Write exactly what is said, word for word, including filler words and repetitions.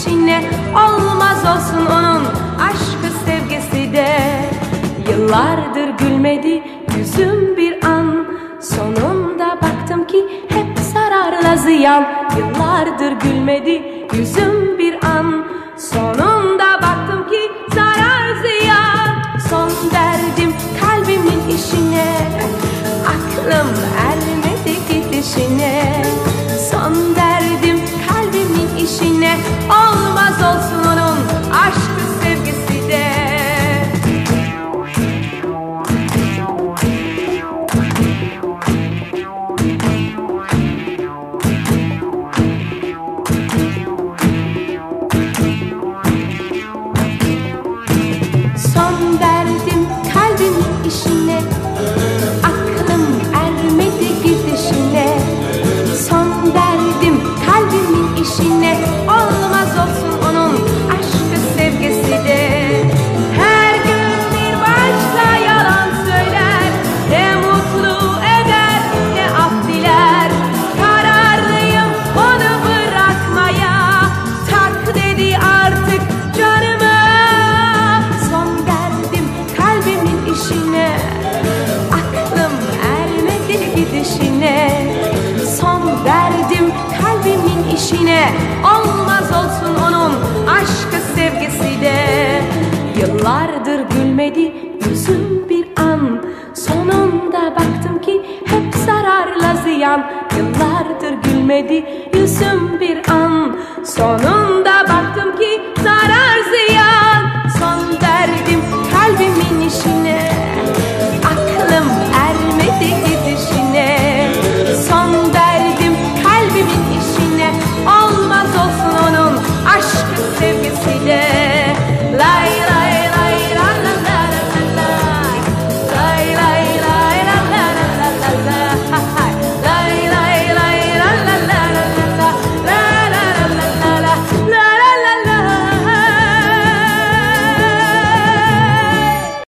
işine, olmaz olsun onun aşkı sevgisi de. Yıllardır gülmedi yüzüm bir an, sonunda baktım ki hep zararla ziyan. Yıllardır gülmedi yüzüm bir an, sonunda baktım ki zarar ziyan. Son derdim kalbimin işine, aklım ermedi gidişine. Son derdim kalbimin işine, olmaz olsun onun aşkı sevgisi de. Son derdim kalbimin işine, aklım ermedi gidişine. Son derdim kalbimin işine, olmaz olsun onun aşkı sevgisi de. Her gün bir başka yalan söyler, ne mutlu eder ne af diler. Kararlıyım onu bırakmaya, tak dedi artık canıma. Son derdim kalbimin işine, aklım ermedi gidişine. Son derdim kalbimin işine, olmaz olsun onun aşkı sevgisi de. Yıllardır gülmedi yüzüm bir an, sonunda baktım ki hep zararla ziyan. Yıllardır gülmedi yüzüm bir an, sonunda